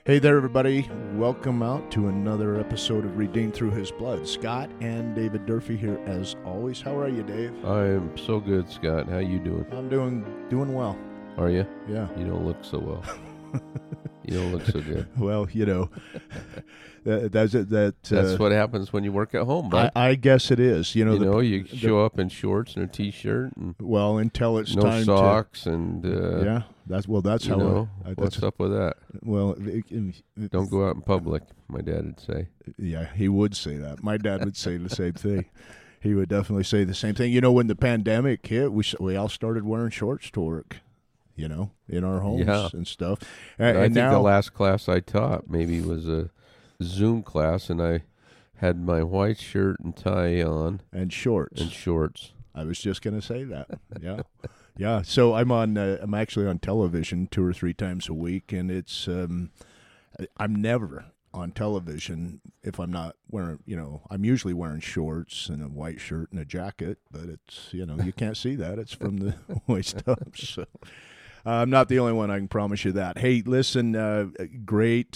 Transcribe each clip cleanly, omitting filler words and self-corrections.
Hey there, everybody. Welcome out to another episode of Redeemed Through His Blood. Scott and David Durfee here as always. How are you, Dave? I am so good, Scott. How you doing? I'm doing well. Are you? Yeah. You don't look so well. You don't look so good. Well, you know, that's what happens when you work at home, bud. I guess it is. You show up in shorts and a t-shirt and until it's no time socks and yeah. That's how. What's up with that? Well, Don't go out in public. My dad would say. Yeah, he would say that. My dad would say the same thing. He would definitely say the same thing. You know, when the pandemic hit, we all started wearing shorts to work. You know, in our homes and stuff. I think now, the last class I taught maybe was a Zoom class, and I had my white shirt and tie on and shorts. I was just going to say that. Yeah, yeah. So I'm actually on television 2 or 3 times a week, and it's I'm never on television if I'm not wearing. I'm usually wearing shorts and a white shirt and a jacket, but it's you can't see that. It's from the waist up. So. I'm not the only one, I can promise you that. Hey, listen, great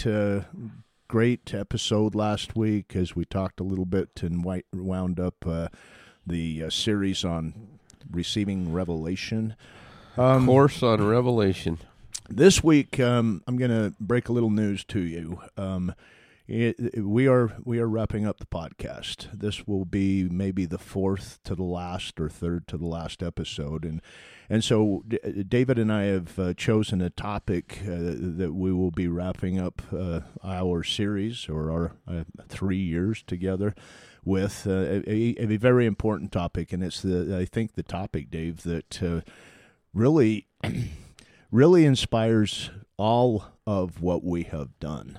episode last week as we talked a little bit and wound up the series on receiving revelation. Course on Revelation. This week, I'm going to break a little news to you. We are wrapping up the podcast. This will be maybe the 4th to the last or 3rd to the last episode, and so David and I have chosen a topic that we will be wrapping up our series or our 3 years together with a very important topic, and it's I think the topic, Dave, that really inspires all of what we have done.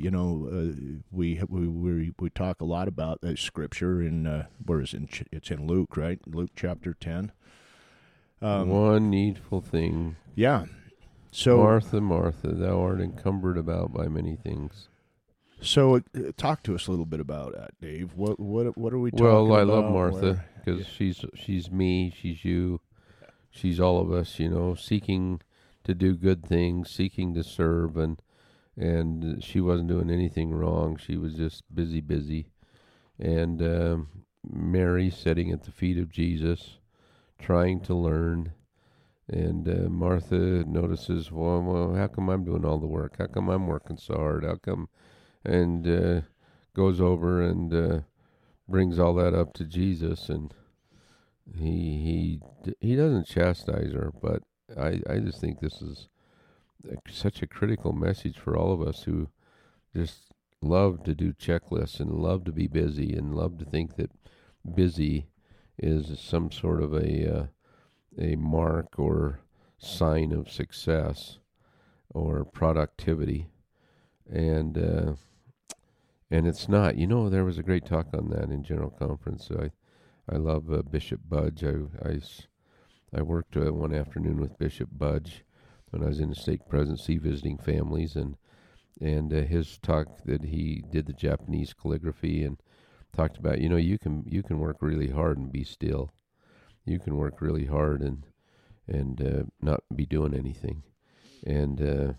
We talk a lot about Scripture in it's in Luke, right? Luke chapter 10. One needful thing. Yeah. So Martha, Martha, thou art encumbered about by many things. So talk to us a little bit about that, Dave. What are we talking about? Well, I love Martha because she's me, she's you, she's all of us. Seeking to do good things, seeking to serve, and she wasn't doing anything wrong. She was just busy. And Mary sitting at the feet of Jesus, trying to learn. And Martha notices, well, how come I'm doing all the work? How come I'm working so hard? How come? And goes over and brings all that up to Jesus, and he doesn't chastise her, but I just think this is such a critical message for all of us who just love to do checklists and love to be busy and love to think that busy is some sort of a mark or sign of success or productivity, and it's not. There was a great talk on that in General Conference. I love Bishop Budge. I worked one afternoon with Bishop Budge when I was in the stake presidency visiting families, and his talk that he did the Japanese calligraphy and talked about, you can work really hard and be still. You can work really hard and not be doing anything. And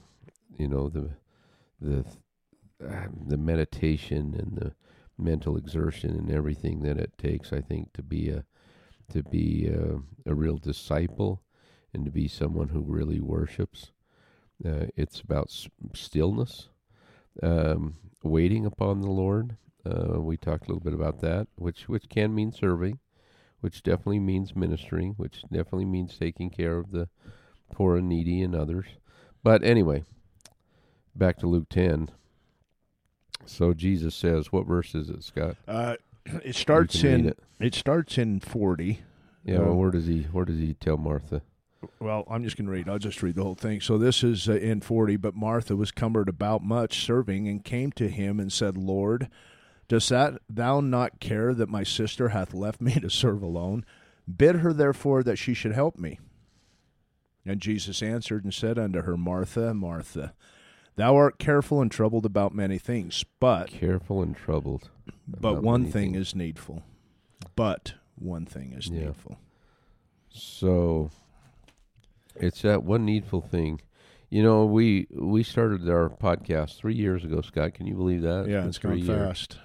the meditation and the mental exertion and everything that it takes, I think, to be a real disciple and to be someone who really worships. It's about stillness, waiting upon the Lord. We talked a little bit about that, which can mean serving, which definitely means ministering, which definitely means taking care of the poor and needy and others. But anyway, back to Luke 10. So Jesus says, what verse is it, Scott? It starts in 40. Yeah, well, where does he tell Martha? Well, I'm just going to read. I'll just read the whole thing. So this is in 40. But Martha was cumbered about much serving, and came to him and said, Lord, dost thou not care that my sister hath left me to serve alone? Bid her therefore that she should help me. And Jesus answered and said unto her, Martha, Martha, thou art careful and troubled about many things, but one thing is needful. But one thing is needful. So it's that one needful thing. You know, we started our podcast 3 years ago, Scott. Can you believe that? Yeah, it's gone fast.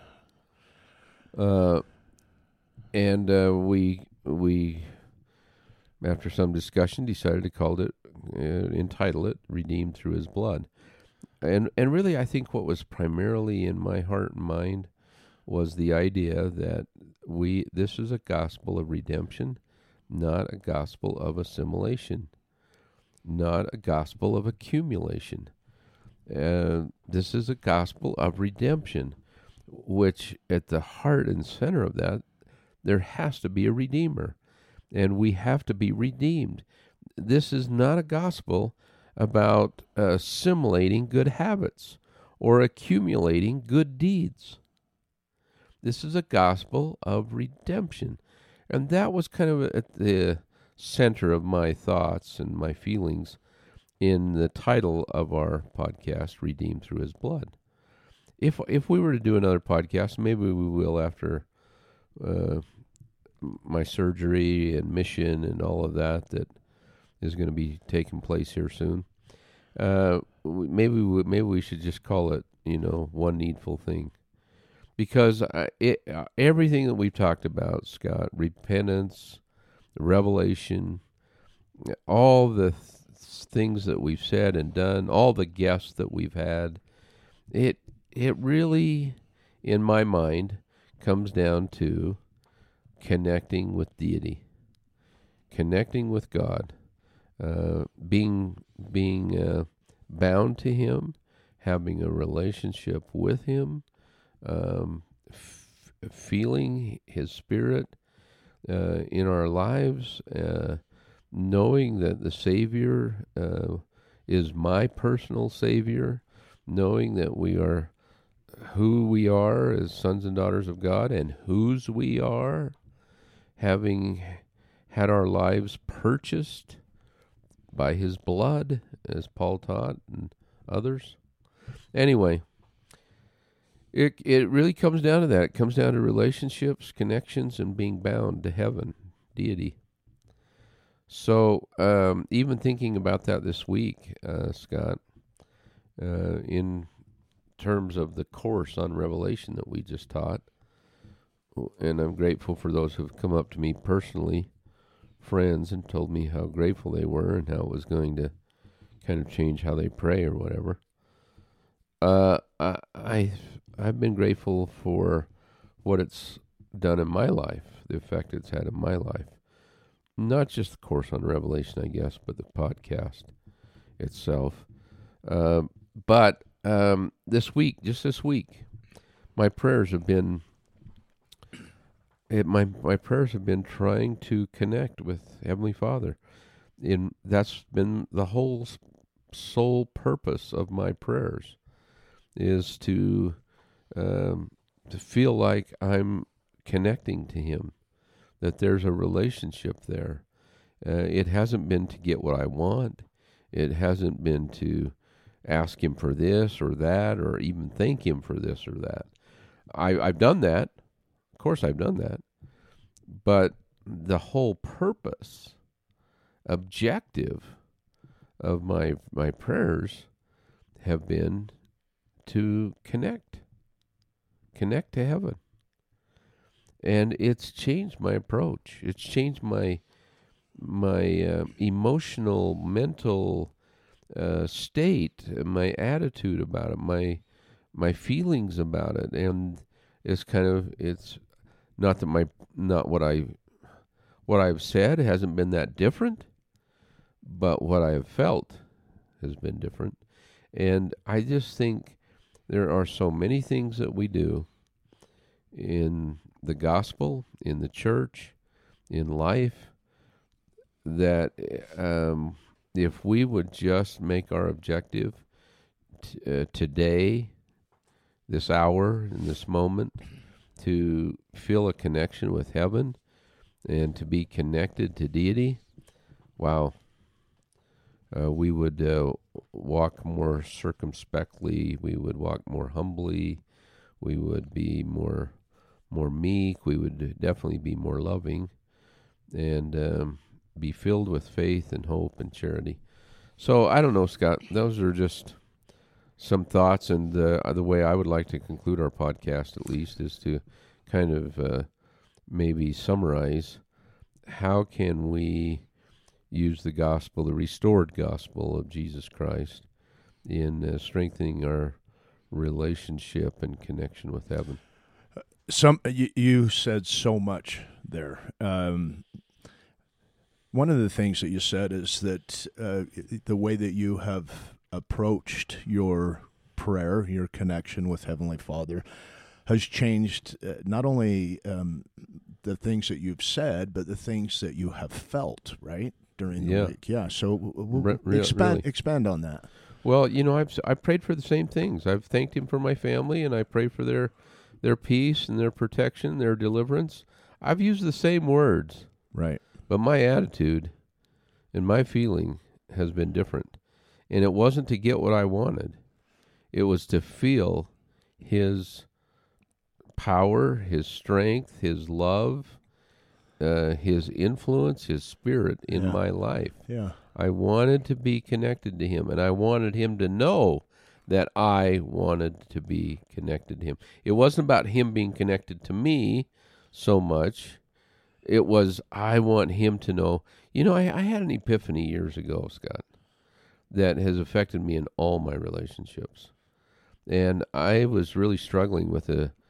And we after some discussion decided to entitle it "Redeemed Through His Blood." And really, I think what was primarily in my heart and mind was the idea that this is a gospel of redemption, not a gospel of assimilation, not a gospel of accumulation. This is a gospel of redemption, which at the heart and center of that, there has to be a redeemer, and we have to be redeemed. This is not a gospel about assimilating good habits or accumulating good deeds. This is a gospel of redemption. And that was kind of at the center of my thoughts and my feelings in the title of our podcast, Redeemed Through His Blood. If we were to do another podcast, maybe we will after my surgery and mission and all of that is going to be taking place here soon. Maybe we should just call it, one needful thing, because everything that we've talked about, Scott, repentance, revelation, all the things that we've said and done, all the guests that we've had, it really, in my mind, comes down to connecting with deity, connecting with God, being bound to Him, having a relationship with Him, feeling His Spirit in our lives, knowing that the Savior is my personal Savior, knowing that we are who we are as sons and daughters of God and whose we are, having had our lives purchased by His blood, as Paul taught and others. Anyway, it really comes down to that. It comes down to relationships, connections, and being bound to heaven, deity. So even thinking about that this week, Scott, in terms of the course on Revelation that we just taught, and I'm grateful for those who have come up to me personally, friends, and told me how grateful they were and how it was going to kind of change how they pray or whatever. I've been grateful for what it's done in my life, the effect it's had in my life. Not just the course on Revelation, I guess, but the podcast itself. But this week, my prayers have been my prayers have been trying to connect with Heavenly Father. That's been the whole sole purpose of my prayers, is to feel like I'm connecting to Him, that there's a relationship there. It hasn't been to get what I want. It hasn't been to ask Him for this or that, or even thank Him for this or that. I've done that. Of course I've done that. But the whole purpose, objective of my prayers have been to connect to heaven. And it's changed my approach. It's changed my emotional, mental state, my attitude about it, my feelings about it, and it's not that what I've said hasn't been that different, but what I have felt has been different. And I just think there are so many things that we do in the gospel, in the church, in life, that if we would just make our objective today, this hour, in this moment, to feel a connection with heaven and to be connected to deity, wow, we would walk more circumspectly, we would walk more humbly, we would be more meek, we would definitely be more loving, and be filled with faith and hope and charity. So I don't know, Scott. Those are just some thoughts, and the way I would like to conclude our podcast, at least, is to kind of maybe summarize how can we use the gospel, the restored gospel of Jesus Christ, in strengthening our relationship and connection with heaven. You said so much there. One of the things that you said is that the way that you have approached your prayer, your connection with Heavenly Father, has changed not only the things that you've said, but the things that you have felt, right, during the week. Yeah, so expand on that. Well, I've prayed for the same things. I've thanked Him for my family, and I pray for their peace and their protection, their deliverance. I've used the same words. Right. But my attitude and my feeling has been different. And it wasn't to get what I wanted. It was to feel His power, His strength, His love, His influence, His Spirit in my life. Yeah. I wanted to be connected to Him, and I wanted Him to know that I wanted to be connected to Him. It wasn't about Him being connected to me so much. It was, I want Him to know. I had an epiphany years ago, Scott, that has affected me in all my relationships. And I was really struggling with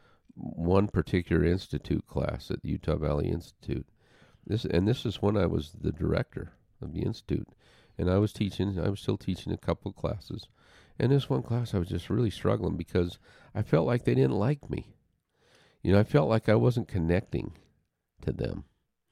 one particular institute class at the Utah Valley Institute. This is when I was the director of the institute. And I was still teaching a couple of classes. And this one class I was just really struggling because I felt like they didn't like me. I felt like I wasn't connecting to them,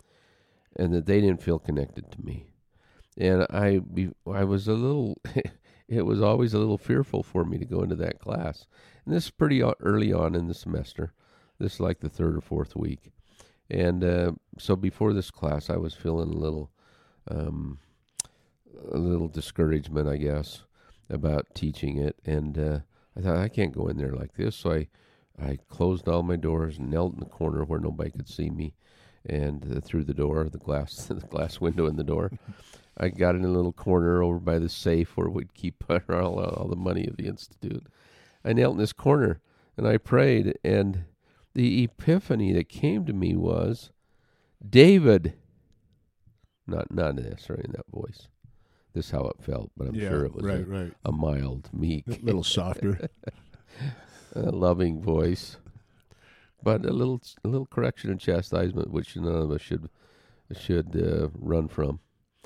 and that they didn't feel connected to me. And I was a little, it was always a little fearful for me to go into that class. And this is pretty early on in the semester. This is like the third or fourth week. And so before this class, I was feeling a little discouragement, I guess, about teaching it. And I thought, I can't go in there like this. So I closed all my doors and knelt in the corner where nobody could see me. And through the door, the glass window in the door, I got in a little corner over by the safe where we'd keep all the money of the institute. I knelt in this corner and I prayed, and the epiphany that came to me was, David. Not necessarily in that voice. This is how it felt, but I'm sure it was a mild, meek, a little softer, a loving voice. But a little correction and chastisement, which none of us should run from.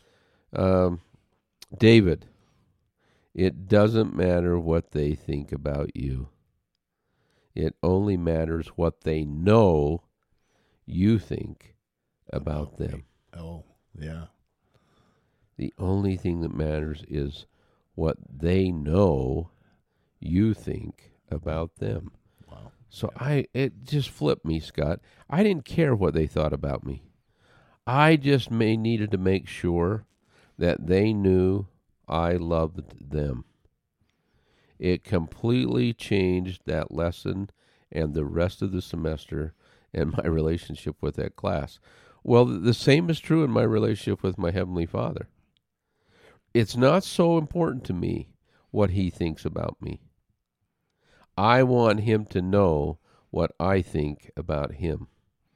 David, it doesn't matter what they think about you. It only matters what they know you think about them. Oh, yeah. The only thing that matters is what they know you think about them. So it just flipped me, Scott. I didn't care what they thought about me. I just needed to make sure that they knew I loved them. It completely changed that lesson and the rest of the semester and my relationship with that class. Well, the same is true in my relationship with my Heavenly Father. It's not so important to me what He thinks about me. I want Him to know what I think about Him.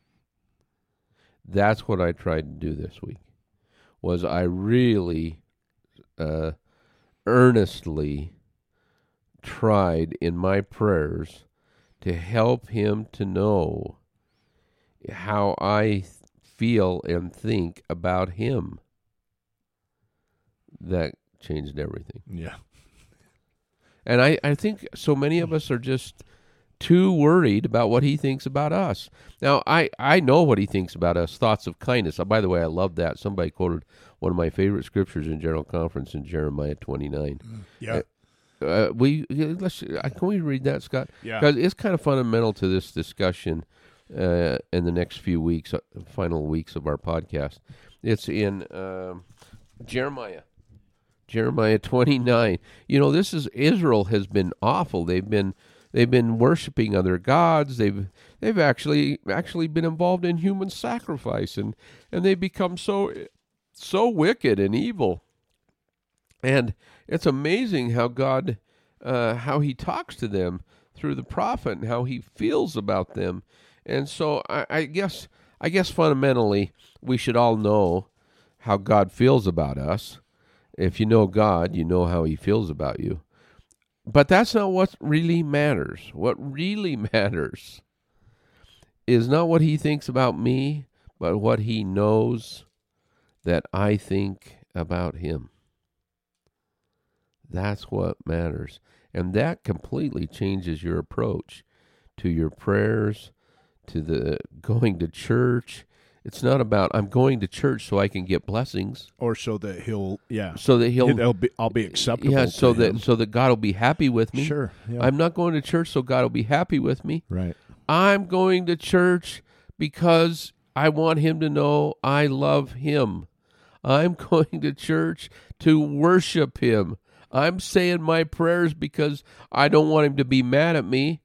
That's what I tried to do this week. Was I really earnestly tried in my prayers to help Him to know how I feel and think about Him. That changed everything. Yeah. And I think so many of us are just too worried about what He thinks about us. Now, I know what He thinks about us, thoughts of kindness. By the way, I love that. Somebody quoted one of my favorite scriptures in General Conference in Jeremiah 29. Yeah. Can we read that, Scott? Yeah. Because it's kind of fundamental to this discussion in the next few weeks, final weeks of our podcast. It's in Jeremiah 29. This is Israel has been awful. They've been worshiping other gods. They've actually been involved in human sacrifice, and they've become so wicked and evil. And it's amazing how God, how he talks to them through the prophet and how he feels about them. And so I guess fundamentally we should all know how God feels about us. If you know God, you know how he feels about you. But that's not what really matters. What really matters is not what he thinks about me, but what he knows that I think about him. That's what matters. And that completely changes your approach to your prayers, to the going to church. It's not about I'm going to church so I can get blessings, or so that he'll I'll be acceptable. Yeah, so to him. that God will be happy with me. Sure. Yeah. I'm not going to church so God will be happy with me. Right. I'm going to church because I want him to know I love him. I'm going to church to worship him. I'm saying my prayers because I don't want him to be mad at me.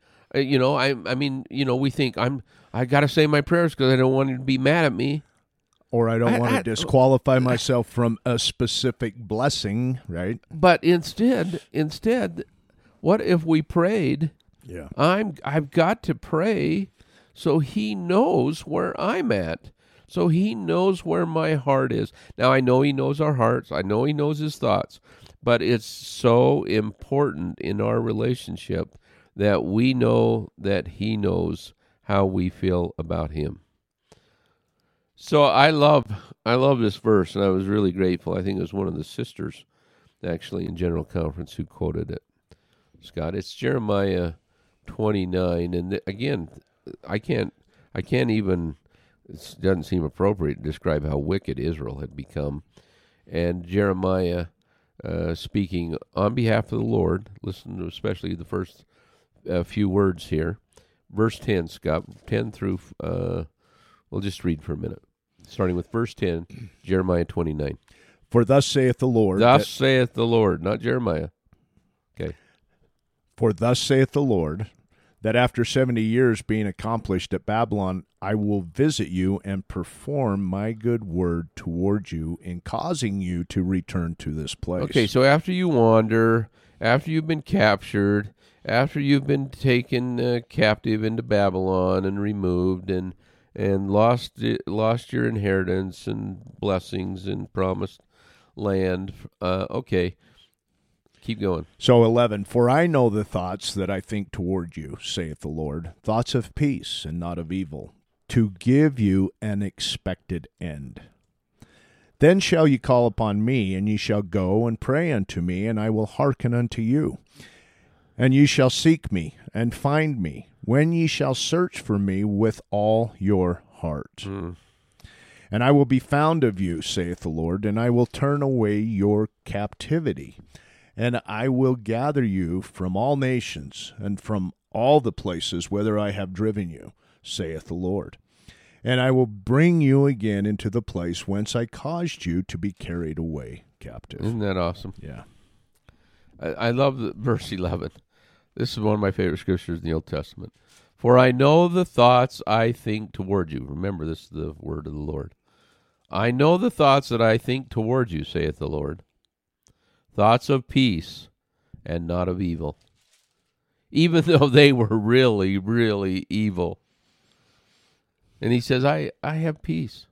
We think I got to say my prayers because I don't want him to be mad at me. Or I don't want to disqualify myself from a specific blessing, right? But instead, what if we prayed? Yeah. I've got to pray so he knows where I'm at. So he knows where my heart is. Now, I know he knows our hearts. I know he knows his thoughts. But it's so important in our relationship that we know that he knows how we feel about him. So I love this verse, and I was really grateful. I think it was one of the sisters, actually, in General Conference who quoted it. Scott, it's Jeremiah 29, and again, I can't even. It doesn't seem appropriate to describe how wicked Israel had become, and Jeremiah, speaking on behalf of the Lord. Listen to especially the first few words here, verse 10, Scott, 10 through. We'll just read for a minute. Starting with verse 10, Jeremiah 29. For thus saith the Lord. Thus saith the Lord, not Jeremiah. Okay. For thus saith the Lord, that after 70 years being accomplished at Babylon, I will visit you and perform my good word toward you in causing you to return to this place. Okay, so after you wander, after you've been captured, after you've been taken captive into Babylon and removed and lost your inheritance and blessings and promised land. Okay, keep going. So 11, for I know the thoughts that I think toward you, saith the Lord, thoughts of peace and not of evil, to give you an expected end. Then shall ye call upon me, and ye shall go and pray unto me, and I will hearken unto you. And ye shall seek me and find me, when ye shall search for me with all your heart. And I will be found of you, saith the Lord, and I will turn away your captivity. And I will gather you from all nations, and from all the places whither I have driven you, saith the Lord. And I will bring you again into the place whence I caused you to be carried away captive. Isn't that awesome? Yeah. I love verse 11. This is one of my favorite scriptures in the Old Testament. For I know the thoughts I think toward you. Remember, this is the word of the Lord. I know the thoughts that I think toward you, saith the Lord. Thoughts of peace and not of evil. Even though they were really, really evil. And he says, I have peace.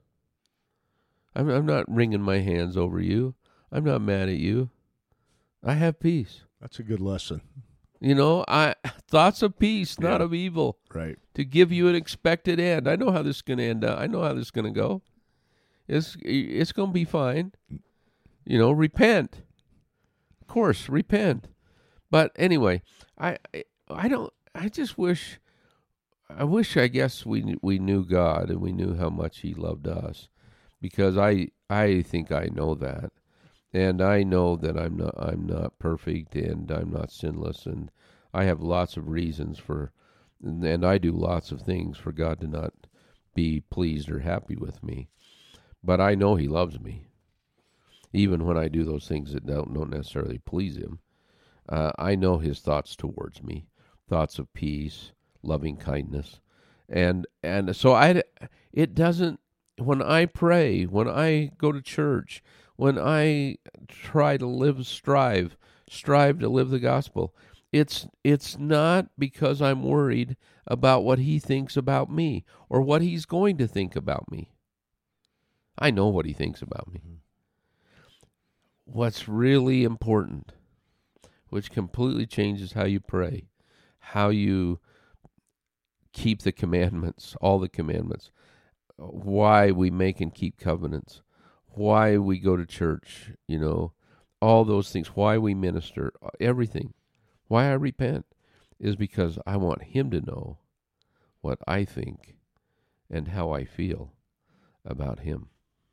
I'm not wringing my hands over you. I'm not mad at you. I have peace. That's a good lesson. You know, thoughts of peace, not of evil. Right. To give you an expected end. I know how this is going to end up. I know how this is going to go. It's going to be fine. You know, repent. Of course, repent. But anyway, I guess we knew God and we knew how much he loved us, because I think I know that. And I know that I'm not perfect, and I'm not sinless, and I have lots of reasons and I do lots of things for God to not be pleased or happy with me. But I know he loves me, even when I do those things that don't necessarily please him. I know his thoughts towards me, thoughts of peace, loving kindness, and so it doesn't. When I pray, when I go to church, when I try to strive to live the gospel, it's not because I'm worried about what he thinks about me or what he's going to think about me. I know what he thinks about me. What's really important, which completely changes how you pray, how you keep the commandments, all the commandments, why we make and keep covenants, why we go to church, all those things, why we minister, everything, why I repent, is because I want him to know what I think and how I feel about him.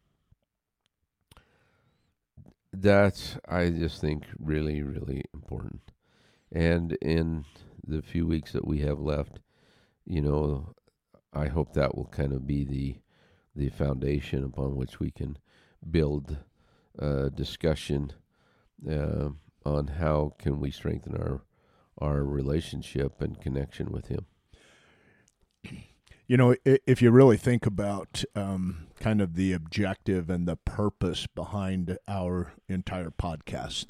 That's, I just think, really, really important. And in the few weeks that we have left, I hope that will kind of be the foundation upon which we can build discussion on how can we strengthen our relationship and connection with him. If you really think about kind of the objective and the purpose behind our entire podcast,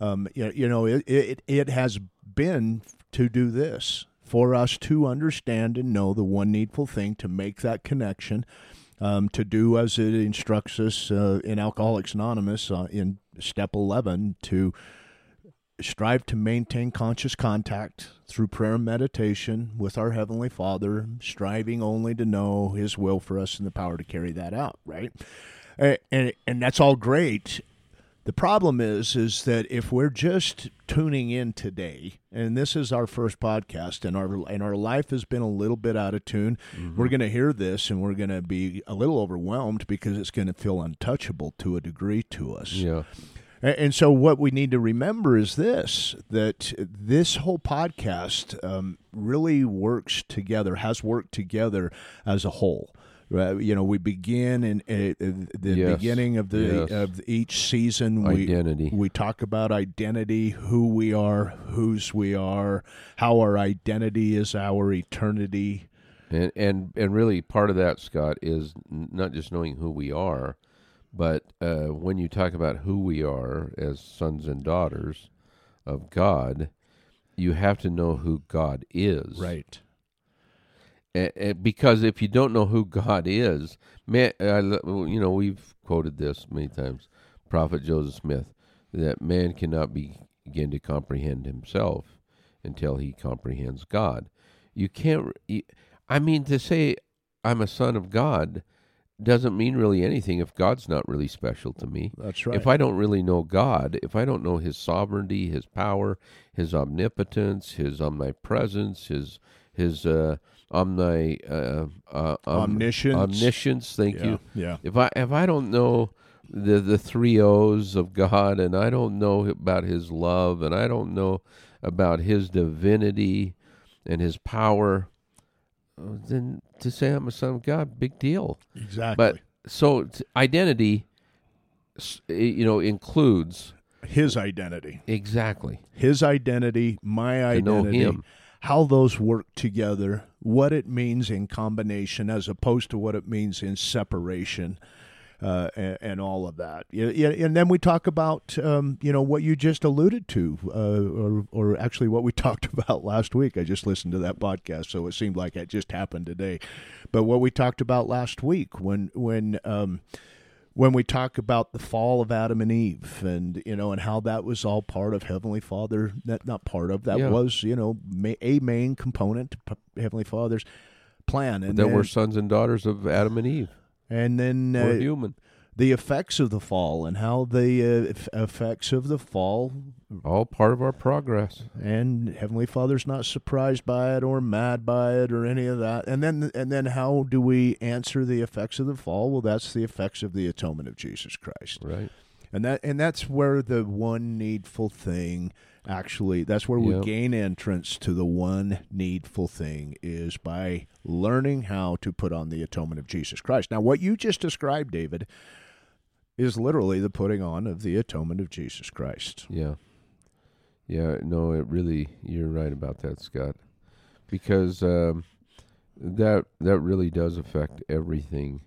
it has been to do this, for us to understand and know the one needful thing, to make that connection, to do as it instructs us in Alcoholics Anonymous in Step 11, to strive to maintain conscious contact through prayer and meditation with our Heavenly Father, striving only to know his will for us and the power to carry that out, right? And that's all great. The problem is that if we're just tuning in today, and this is our first podcast, and our life has been a little bit out of tune, we're going to hear this, and we're going to be a little overwhelmed because it's going to feel untouchable to a degree to us. Yeah. And so what we need to remember is that this whole podcast really has worked together as a whole. We begin in the beginning of each season. Identity. We talk about identity, who we are, whose we are, how our identity is our eternity. And really part of that, Scott, is not just knowing who we are, but when you talk about who we are as sons and daughters of God, you have to know who God is. Right. Because if you don't know who God is, man, we've quoted this many times, Prophet Joseph Smith, that man cannot begin to comprehend himself until he comprehends God. You can't, to say I'm a son of God doesn't mean really anything if God's not really special to me. That's right. If I don't really know God, if I don't know his sovereignty, his power, his omnipotence, his omnipresence, his omniscience. Thank you. Yeah. If I don't know the three O's of God, and I don't know about his love, and I don't know about his divinity and his power, then to say I'm a son of God, big deal. Exactly. But so identity, includes his identity. Exactly. His identity, my identity. To know him. How those work together, what it means in combination as opposed to what it means in separation, and all of that. And then we talk about, what you just alluded to, or actually what we talked about last week. I just listened to that podcast, so it seemed like it just happened today. But what we talked about last week when we talk about the fall of Adam and Eve, and and how that was all part of Heavenly Father, not part of, that was a main component to Heavenly Father's plan, and that we're sons and daughters of Adam and Eve, and then we're human. The effects of the fall and how the effects of the fall, all part of our progress, and Heavenly Father's not surprised by it or mad by it or any of that. And then how do we answer the effects of the fall? Well, that's the effects of the atonement of Jesus Christ, right? And that's where the one needful thing, actually, that's where we gain entrance to the one needful thing, is by learning how to put on the atonement of Jesus Christ. Now, what you just described, David, is literally the putting on of the atonement of Jesus Christ. Yeah. Yeah, no, you're right about that, Scott. Because that really does affect everything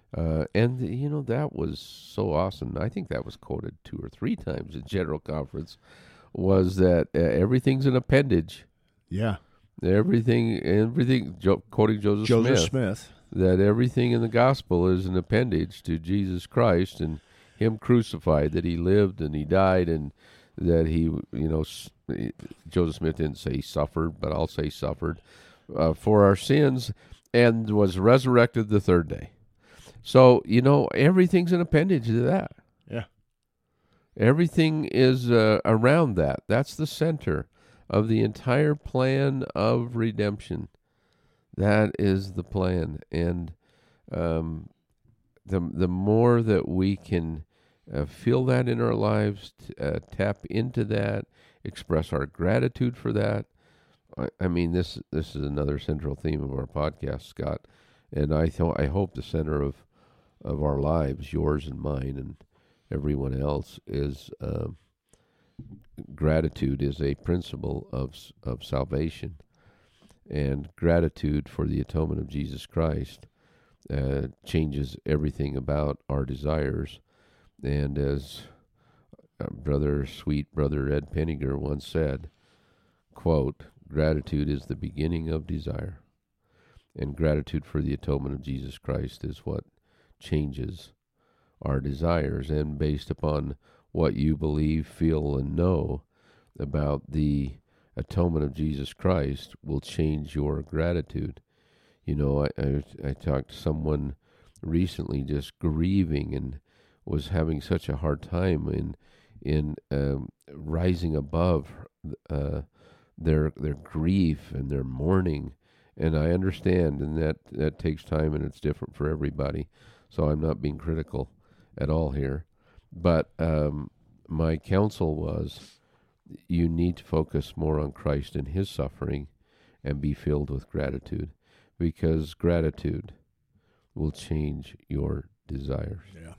And that was so awesome. I think that was quoted 2 or 3 times in General Conference. Was that everything's an appendage? Yeah. Everything. Quoting Joseph Smith, that everything in the gospel is an appendage to Jesus Christ and Him crucified. That He lived and He died, and that He, Joseph Smith didn't say He suffered, but I'll say suffered for our sins, and was resurrected the 3rd day. So, everything's an appendage to that. Yeah. Everything is around that. That's the center of the entire plan of redemption. That is the plan. And the more that we can feel that in our lives, tap into that, express our gratitude for that. I mean, this is another central theme of our podcast, Scott. And I hope the center of our lives, yours and mine and everyone else, is gratitude is a principle of salvation. And gratitude for the atonement of Jesus Christ changes everything about our desires. And as sweet brother Ed Penninger once said, quote, "Gratitude is the beginning of desire." And gratitude for the atonement of Jesus Christ is what changes our desires. And based upon what you believe, feel, and know about the atonement of Jesus Christ will change your gratitude. I talked to someone recently just grieving and was having such a hard time in rising above their grief and their mourning. And I understand, and that takes time, and it's different for everybody. So I'm not being critical at all here. But my counsel was, you need to focus more on Christ and His suffering and be filled with gratitude, because gratitude will change your desires. Yeah.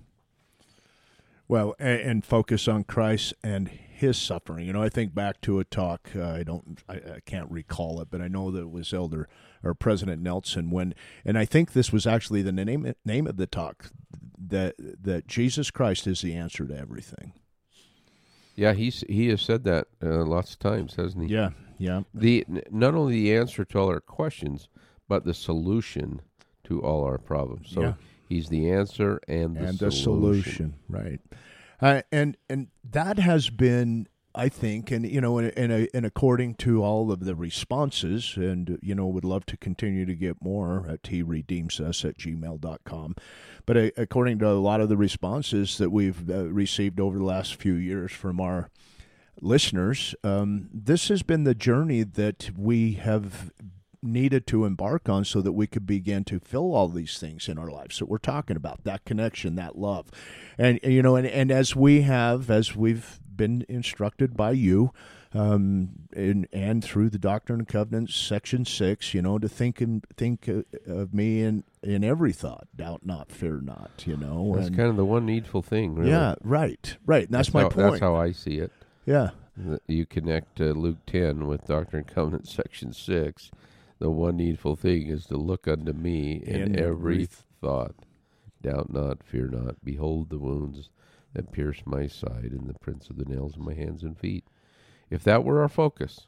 Well, and focus on Christ and His suffering. I think back to a talk. I can't recall it, but I know that it was Elder or President Nelson and I think this was actually the name of the talk, that Jesus Christ is the answer to everything. Yeah, he has said that lots of times, hasn't he? Yeah. Not only the answer to all our questions, but the solution to all our problems. So He's the answer and the solution. Right. And that has been, I think, and according to all of the responses, and would love to continue to get more at heredeemsus@gmail.com. But according to a lot of the responses that we've received over the last few years from our listeners, this has been the journey that we have needed to embark on so that we could begin to fill all these things in our lives that we're talking about, that connection, that love. And as we've been instructed by you, and through the Doctrine and Covenants, Section 6, to think of me in every thought, doubt not, fear not, That's kind of the one needful thing, really. Yeah, right. And that's my point. That's how I see it. Yeah. You connect Luke 10 with Doctrine and Covenants, Section 6. The one needful thing is to look unto me in every thought. Doubt not, fear not. Behold the wounds that pierced my side, and the prints of the nails in my hands and feet. If that were our focus,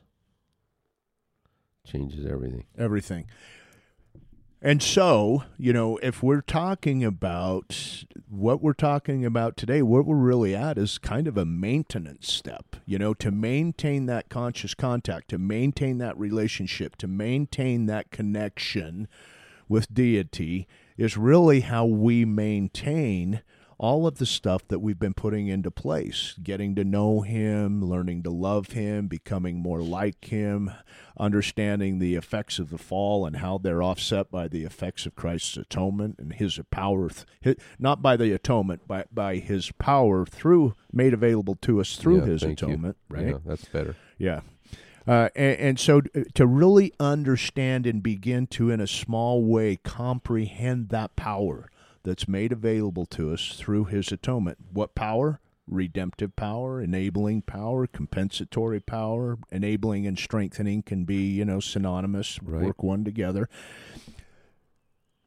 changes everything. Everything. And so, if we're talking about what we're talking about today, what we're really at is kind of a maintenance step, to maintain that conscious contact, to maintain that relationship, to maintain that connection with deity is really how we maintain all of the stuff that we've been putting into place, getting to know Him, learning to love Him, becoming more like Him, understanding the effects of the fall and how they're offset by the effects of Christ's atonement and His power, not by the atonement, but by His power made available to us through His atonement. Right? Yeah, that's better. Yeah. And so to really understand and begin to, in a small way, comprehend that power that's made available to us through His atonement. What power? Redemptive power, enabling power, compensatory power. Enabling and strengthening can be, synonymous, right. Work one together.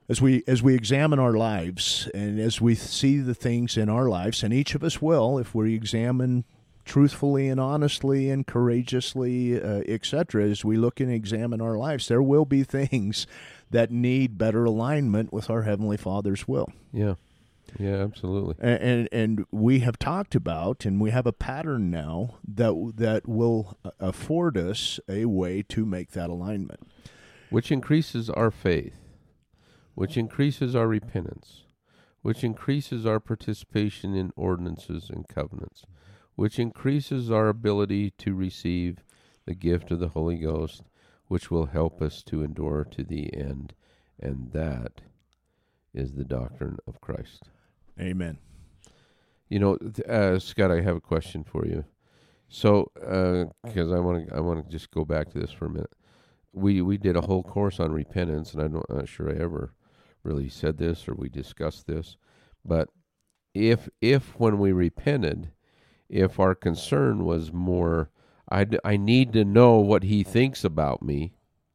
As we examine our lives, and as we see the things in our lives, and each of us will, if we examine truthfully and honestly and courageously, etc., as we look and examine our lives, there will be things that need better alignment with our Heavenly Father's will. Yeah. Yeah, absolutely. And we have talked about, and we have a pattern now that will afford us a way to make that alignment. Which increases our faith, which increases our repentance, which increases our participation in ordinances and covenants, which increases our ability to receive the gift of the Holy Ghost, which will help us to endure to the end. And that is the doctrine of Christ. Amen. You know, Scott, I have a question for you. So, because I want to just go back to this for a minute. We did a whole course on repentance, and I'm not sure I ever really said this or we discussed this. But if when we repented, if our concern was more, I need to know what he thinks about me.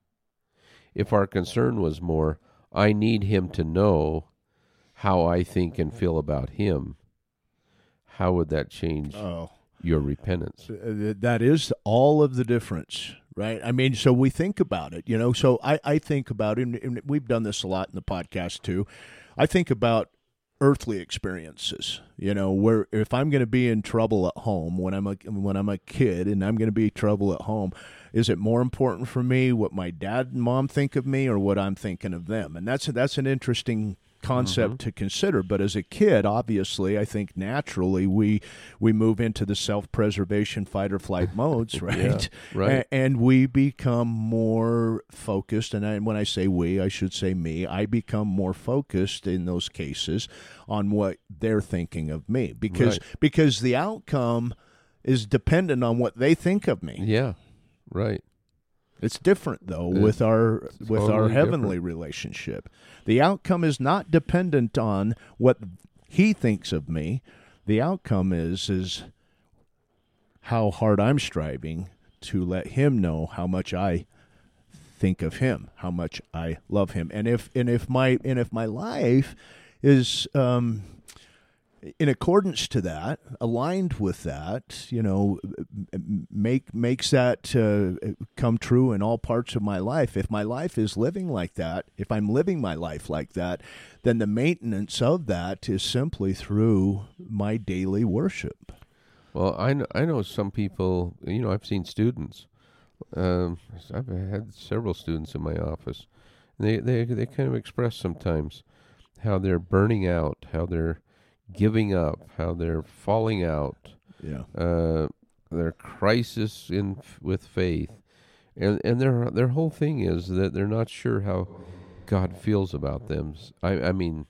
If our concern was more, I need him to know how I think and feel about him, how would that change your repentance? That is all of the difference, right? I mean, so we think about it, so I think about it, and we've done this a lot in the podcast too. I think about earthly experiences, where if I'm going to be in trouble at home when I'm a kid and I'm going to be in trouble at home, is it more important for me what my dad and mom think of me or what I'm thinking of them? And that's an interesting concept to consider. But as a kid, obviously, I think naturally we move into the self-preservation fight or flight modes, right? Yeah, right. And we become more focused. And when I say we, I should say me. I become more focused in those cases on what they're thinking of me because the outcome is dependent on what they think of me. Yeah, right. It's different, though, with our heavenly relationship. The outcome is not dependent on what he thinks of me. The outcome is how hard I'm striving to let him know how much I think of him, how much I love him. And if my life is in accordance to that, aligned with that, makes that come true in all parts of my life. If my life is living like that, if I'm living my life like that, then the maintenance of that is simply through my daily worship. Well, I know some people, I've seen students. I've had several students in my office. They kind of express sometimes how they're burning out, how they're giving up, how they're falling out, their crisis with faith, and their whole thing is that they're not sure how God feels about them. I mean,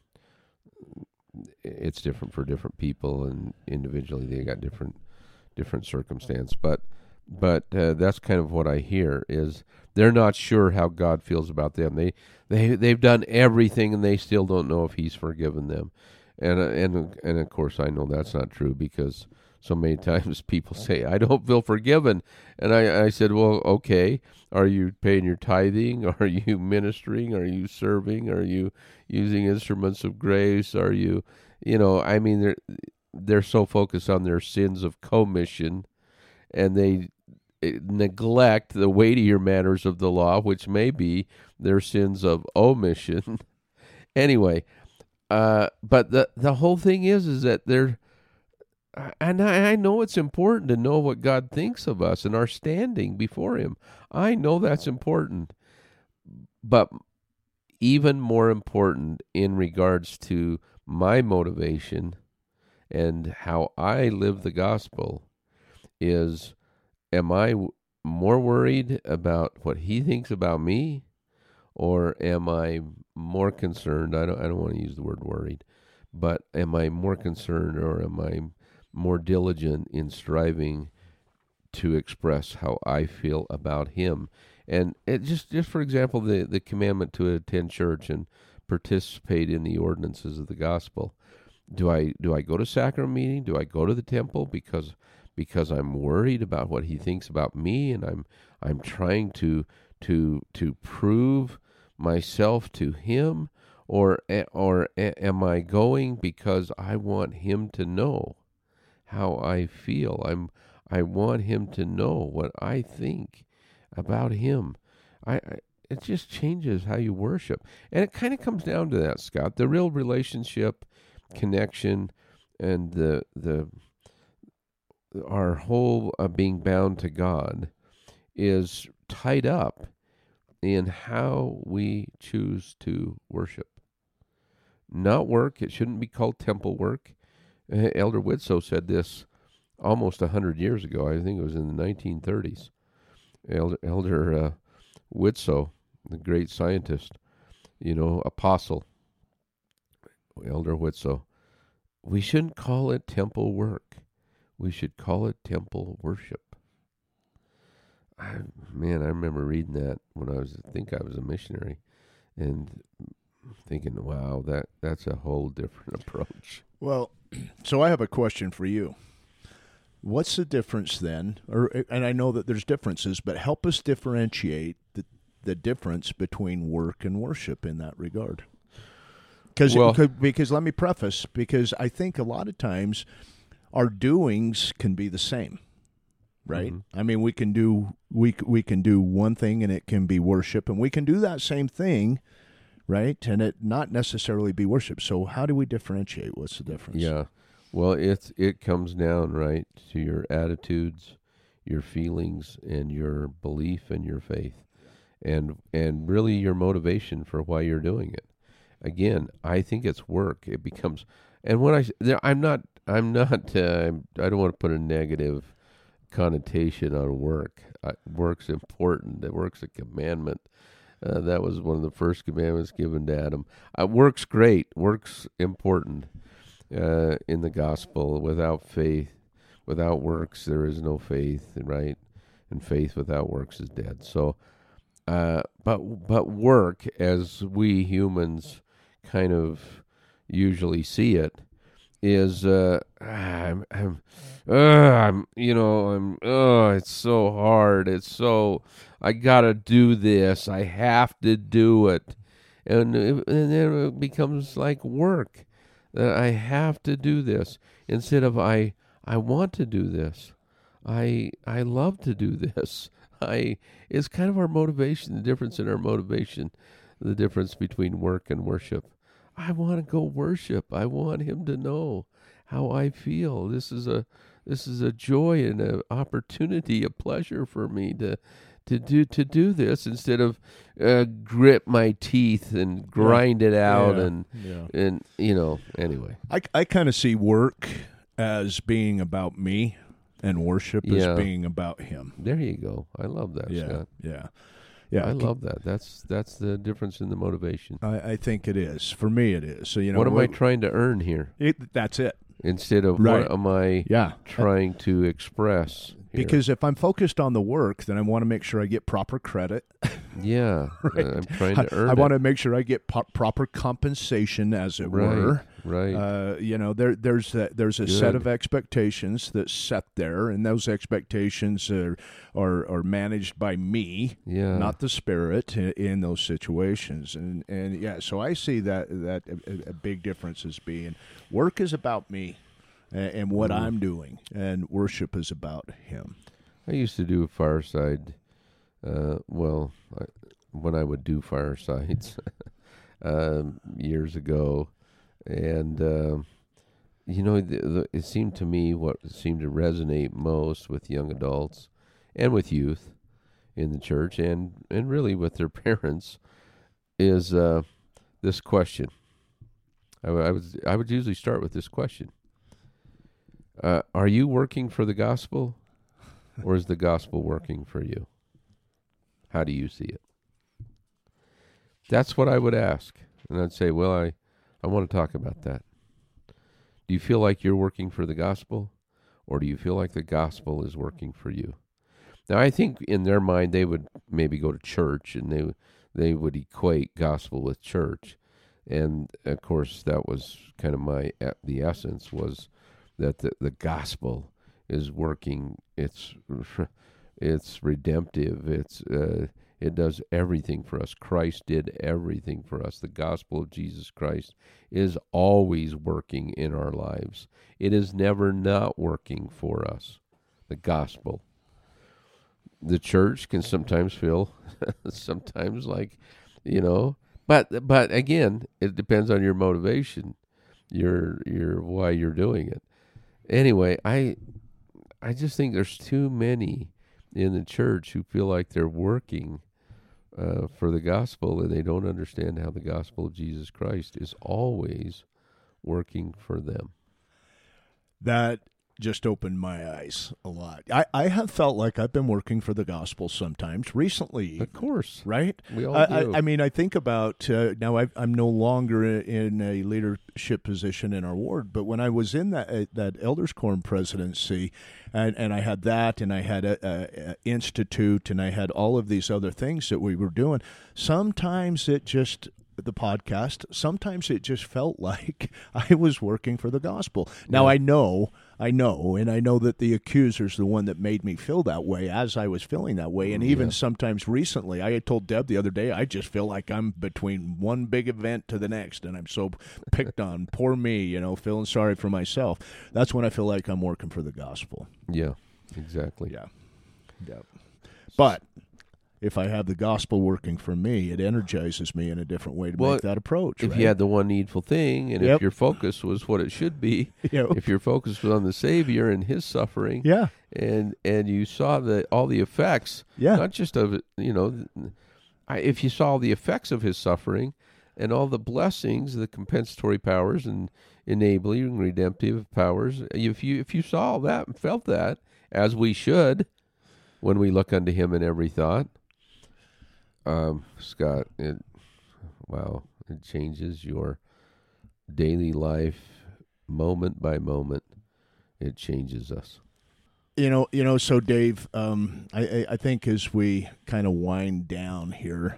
it's different for different people, and individually they got different circumstance. But that's kind of what I hear is they're not sure how God feels about them. They've done everything, and they still don't know if He's forgiven them. And of course, I know that's not true because so many times people say, I don't feel forgiven. And I said, well, okay, are you paying your tithing? Are you ministering? Are you serving? Are you using instruments of grace? Are you, I mean, they're so focused on their sins of commission, and they neglect the weightier matters of the law, which may be their sins of omission. Anyway, but the whole thing is that they're, and I know it's important to know what God thinks of us and our standing before Him. I know that's important. But even more important in regards to my motivation and how I live the gospel is, am I more worried about what He thinks about me, or am I more concerned? I don't want to use the word worried, but am I more concerned, or am I more diligent in striving to express how I feel about Him? And it just for example, the commandment to attend church and participate in the ordinances of the gospel. Do I go to sacrament meeting? Do I go to the temple because I'm worried about what He thinks about me, and I'm trying to prove myself to Him? am I going because I want him to know how I feel? I want him to know what I think about him. It just changes how you worship. And it kind of comes down to that, Scott. The real relationship, connection, and our whole being bound to God is tied up in how we choose to worship. Not work. It shouldn't be called temple work. Elder Widtsoe said this almost 100 years ago. I think it was in the 1930s. Elder Widtsoe, the great scientist, apostle, Elder Widtsoe. We shouldn't call it temple work. We should call it temple worship. I remember reading that when I was a missionary, and thinking, wow, that's a whole different approach. Well, so I have a question for you. What's the difference then? And I know that there's differences, but help us differentiate the difference between work and worship in that regard. Because let me preface, because I think a lot of times our doings can be the same, right? Mm-hmm. I mean, we can do one thing and it can be worship, and we can do that same thing, right? And it not necessarily be worship. So how do we differentiate? What's the difference? Yeah. Well, it comes down, right, to your attitudes, your feelings, and your belief and your faith, and really your motivation for why you're doing it. Again, I think it's work. It becomes, and when I don't want to put a negative connotation on work. Work's important. Work's a commandment. That was one of the first commandments given to Adam. Work's great. Work's important. In the gospel, without works, there is no faith, right? And faith without works is dead. So, but work, as we humans kind of usually see it, is it's so hard. I gotta do this. I have to do it, and then it becomes like work. That I have to do this instead of I want to do this. I love to do this. It's kind of our motivation, the difference in our motivation, the difference between work and worship. I want to go worship. I want him to know how I feel. This is a joy and an opportunity, a pleasure for me to do this instead of grit my teeth and grind it out and anyway. I kind of see work as being about me and worship as being about him. There you go. I love that, Scott. Yeah, I love that. That's the difference in the motivation. I think it is. For me, it is. So what am I trying to earn here? That's it. Instead of what am I trying to express? Here. Because if I'm focused on the work, then I want to make sure I get proper credit. Yeah, right. I'm trying to earn. I want to make sure I get proper compensation, as it were. Right. There's a set of expectations that's set there, and those expectations are managed by me, not the Spirit, in those situations. And so I see that a big difference as being work is about me and what I'm doing, and worship is about him. I used to do a fireside. When I would do firesides years ago, and it seemed to me what seemed to resonate most with young adults and with youth in the church, and really with their parents, is this question. I would usually start with this question. Are you working for the gospel, or is the gospel working for you? How do you see it? That's what I would ask. And I'd say, well, I want to talk about that. Do you feel like you're working for the gospel, or do you feel like the gospel is working for you? Now, I think in their mind they would maybe go to church, and they would equate gospel with church. And, of course, that was kind of the essence was that the gospel is working. It's redemptive. It does everything for us. Christ did everything for us. The gospel of Jesus Christ is always working in our lives. It is never not working for us. The gospel. The church can sometimes feel, sometimes like, but again, it depends on your motivation, your why you're doing it. Anyway, I just think there's too many in the church who feel like they're working for the gospel, and they don't understand how the gospel of Jesus Christ is always working for them. That just opened my eyes a lot. I have felt like I've been working for the gospel sometimes recently. Of course. Right? We all do. I mean, I think about, now I'm no longer in a leadership position in our ward, but when I was in that Elders Quorum presidency, and I had that, and I had a institute, and I had all of these other things that we were doing, sometimes the podcast, sometimes it just felt like I was working for the gospel. Now, I know, and I know that the accuser's the one that made me feel that way as I was feeling that way. And even sometimes recently, I had told Deb the other day, I just feel like I'm between one big event to the next, and I'm so picked on. Poor me, feeling sorry for myself. That's when I feel like I'm working for the gospel. Yeah, exactly. Yeah. But if I have the gospel working for me, it energizes me in a different way to make that approach. If you had the one needful thing, and if your focus was what it should be, if your focus was on the Savior and His suffering, and you saw all the effects, not just of it, if you saw the effects of His suffering and all the blessings, the compensatory powers and enabling, redemptive powers, if you saw all that and felt that, as we should, when we look unto Him in every thought. Scott, it changes your daily life moment by moment. It changes us. So Dave, I think as we kind of wind down here,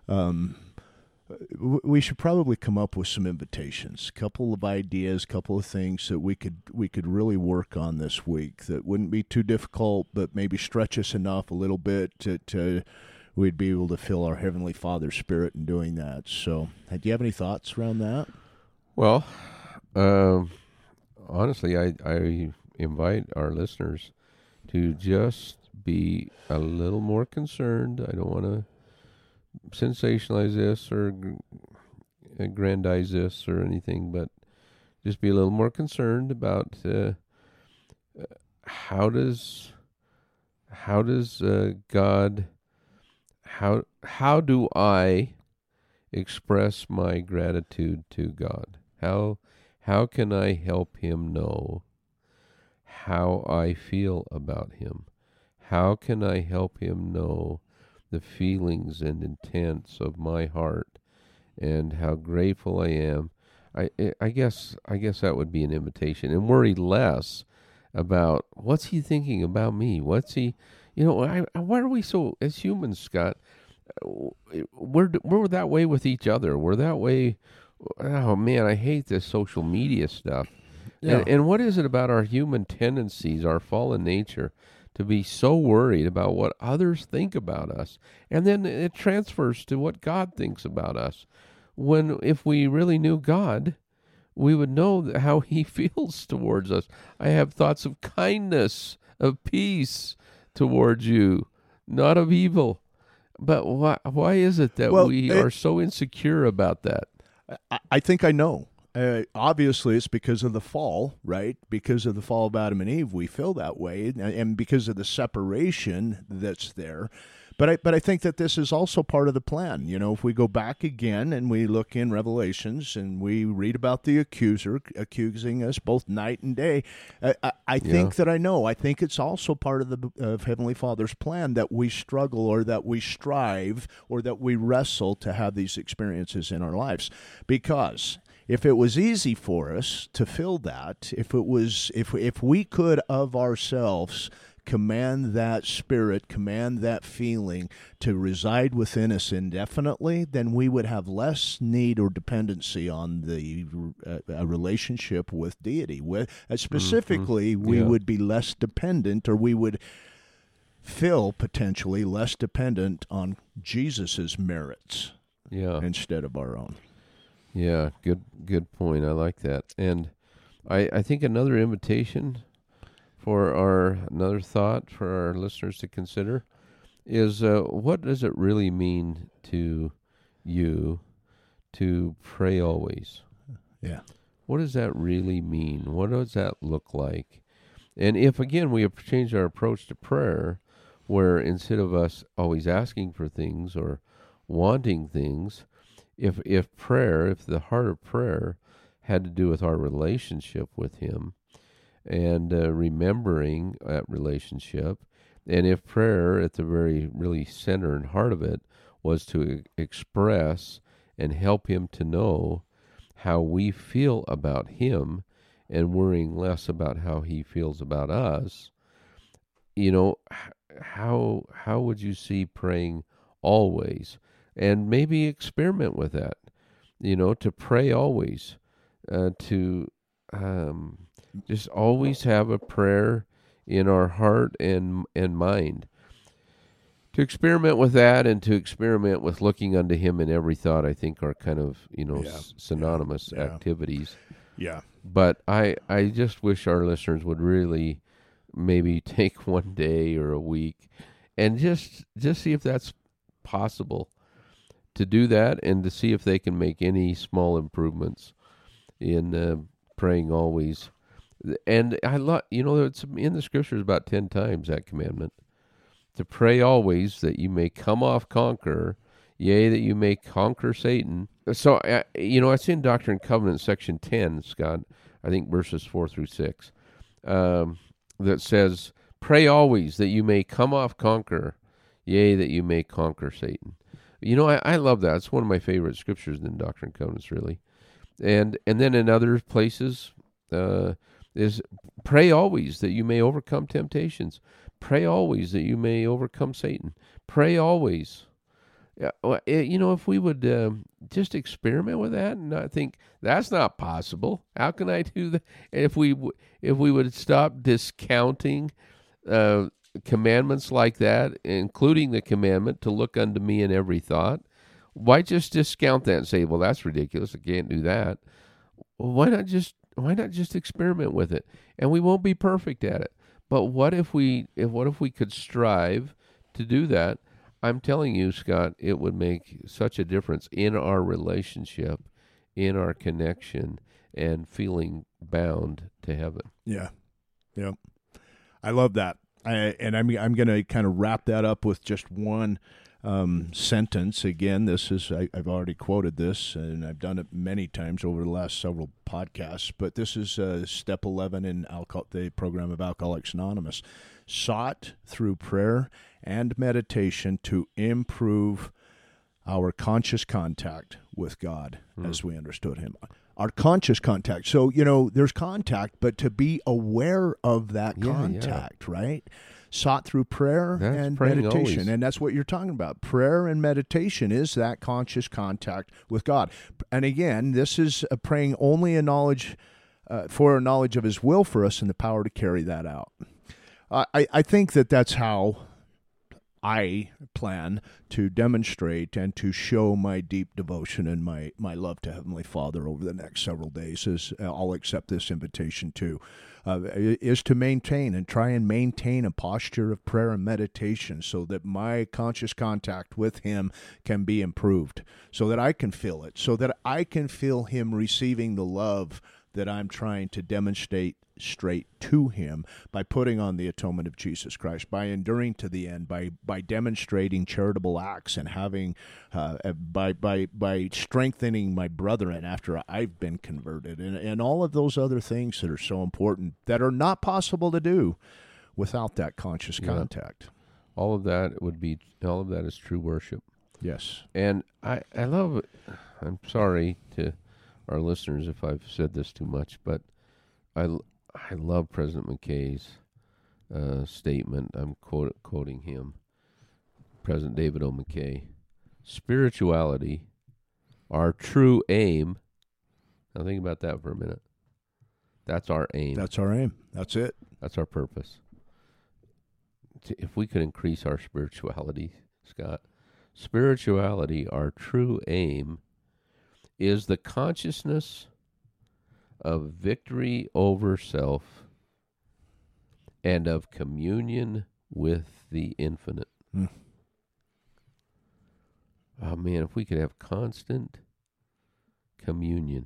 we should probably come up with some invitations, a couple of ideas, couple of things that we could really work on this week that wouldn't be too difficult, but maybe stretch us enough a little bit to we'd be able to feel our Heavenly Father's Spirit in doing that. So, do you have any thoughts around that? Well, honestly, I invite our listeners to just be a little more concerned. I don't want to sensationalize this or aggrandize this or anything, but just be a little more concerned about how does God, how do I express my gratitude to God? How can I help Him know how I feel about Him? How can I help Him know the feelings and intents of my heart and how grateful I am? I guess that would be an invitation, and worry less about what's He thinking about me. What's He, why are we so, as humans, Scott? We're that way with each other. We're that way. Oh man, I hate this social media stuff. Yeah. And what is it about our human tendencies, our fallen nature, to be so worried about what others think about us, and then it transfers to what God thinks about us? When if we really knew God, we would know how He feels towards us. I have thoughts of kindness, of peace towards you, not of evil. But why is it that we are so insecure about that? I think I know. Obviously, it's because of the fall, right? Because of the fall of Adam and Eve, we feel that way, and because of the separation that's there. But I think that this is also part of the plan. If we go back again and we look in Revelations and we read about the accuser accusing us both night and day, I think that I know. I think it's also part of Heavenly Father's plan that we struggle or that we strive or that we wrestle to have these experiences in our lives. Because if it was easy for us to feel that, if we could of ourselves command that spirit, command that feeling to reside within us indefinitely, then we would have less need or dependency on a relationship with deity. Specifically, we would be less dependent, or we would feel potentially less dependent on Jesus's merits Yeah. instead of our own. Yeah, good point. I like that. And I think another invitation another thought for our listeners to consider is what does it really mean to you to pray always? Yeah. What does that really mean? What does that look like? And if, again, we have changed our approach to prayer, where instead of us always asking for things or wanting things, if the heart of prayer had to do with our relationship with Him and remembering that relationship, and if prayer at the very really center and heart of it was to express and help Him to know how we feel about Him and worrying less about how He feels about us, how would you see praying always? And maybe experiment with that, to pray always, to just always have a prayer in our heart and mind. To experiment with that and to experiment with looking unto Him in every thought, I think are kind of, synonymous activities. Yeah. But I just wish our listeners would really maybe take one day or a week and just see if that's possible to do that, and to see if they can make any small improvements in praying always. And I love, it's in the scriptures about 10 times, that commandment. To pray always, that you may come off conqueror, yea, that you may conquer Satan. So, it's in Doctrine and Covenants, section 10, Scott, I think verses 4 through 6, that says, pray always, that you may come off conqueror, yea, that you may conquer Satan. I love that. It's one of my favorite scriptures in Doctrine and Covenants, really. And then in other places is pray always that you may overcome temptations. Pray always that you may overcome Satan. Pray always. If we would just experiment with that and not think that's not possible. How can I do that? If we would stop discounting commandments like that, including the commandment to look unto me in every thought, why just discount that and say, well, that's ridiculous, I can't do that? Well, why not just experiment with it? And we won't be perfect at it. But what if we could strive to do that? I'm telling you, Scott, it would make such a difference in our relationship, in our connection, and feeling bound to heaven. Yeah. Yep. I love that. I'm going to kind of wrap that up with just one sentence. Again, I've already quoted this, and I've done it many times over the last several podcasts, but this is step 11 in the program of Alcoholics Anonymous. Sought through prayer and meditation to improve our conscious contact with God as we understood Him. Our conscious contact. So, there's contact, but to be aware of that contact, right? Sought through prayer and meditation. Always. And that's what you're talking about. Prayer and meditation is that conscious contact with God. And again, this is praying only for a knowledge of His will for us and the power to carry that out. I think that's how I plan to demonstrate and to show my deep devotion and my love to Heavenly Father over the next several days, as I'll accept this invitation too, is to maintain and try and maintain a posture of prayer and meditation so that my conscious contact with Him can be improved, so that I can feel it, so that I can feel Him receiving the love that I'm trying to demonstrate straight to Him by putting on the atonement of Jesus Christ, by enduring to the end, by demonstrating charitable acts and having by strengthening my brethren after I've been converted, and all of those other things that are so important that are not possible to do without that conscious contact. All of that is true worship. Yes. And I love it. I'm sorry to our listeners if I've said this too much, but I love President McKay's statement. I'm quoting him, President David O. McKay. Spirituality, our true aim. Now think about that for a minute. That's our aim. That's our aim. That's it. That's our purpose. if we could increase our spirituality, Scott, spirituality, our true aim, is the consciousness of victory over self and of communion with the infinite. Oh, man, if we could have constant communion.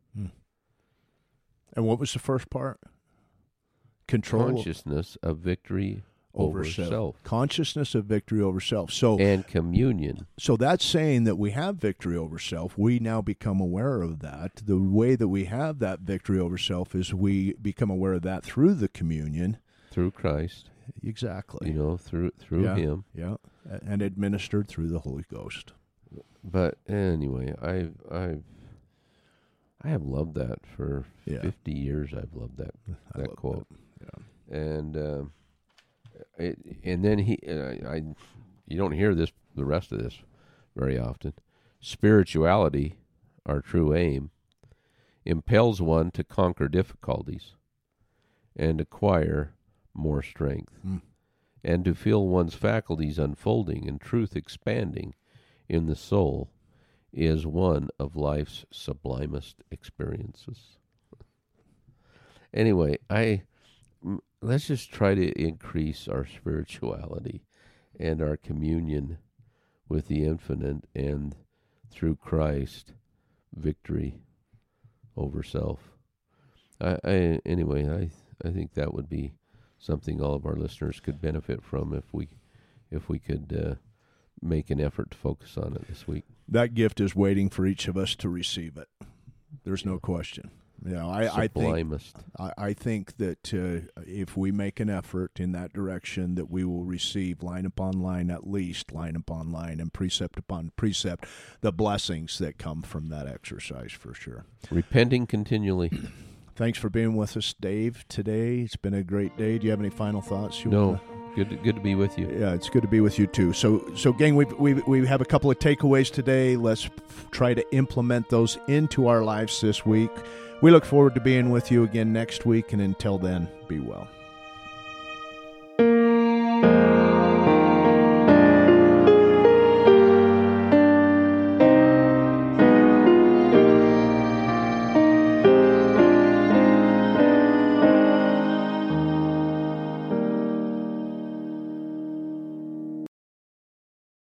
And what was the first part? Control. Consciousness of victory over self. Consciousness of victory over self. So, and communion. So that's saying that we have victory over self. We now become aware of that. The way that we have that victory over self is we become aware of that through the communion. Through Christ. Exactly. Through Him. Yeah, and administered through the Holy Ghost. But anyway, I have loved that for 50 years. I've loved that quote. Yeah. And then you don't hear the rest of this very often. Spirituality, our true aim, impels one to conquer difficulties and acquire more strength, and to feel one's faculties unfolding and truth expanding in the soul is one of life's sublimest experiences. Anyway, let's just try to increase our spirituality and our communion with the infinite, and through Christ, victory over self. I think that would be something all of our listeners could benefit from if we could make an effort to focus on it this week. That gift is waiting for each of us to receive it. There's no question. I think that if we make an effort in that direction, that we will receive line upon line, at least line upon line, and precept upon precept, the blessings that come from that exercise for sure. Repenting continually. Thanks for being with us, Dave, today. It's been a great day. Do you have any final thoughts? No. Good to be with you. Yeah, it's good to be with you too. So gang, we have a couple of takeaways today. Let's try to implement those into our lives this week. We look forward to being with you again next week, and until then, be well.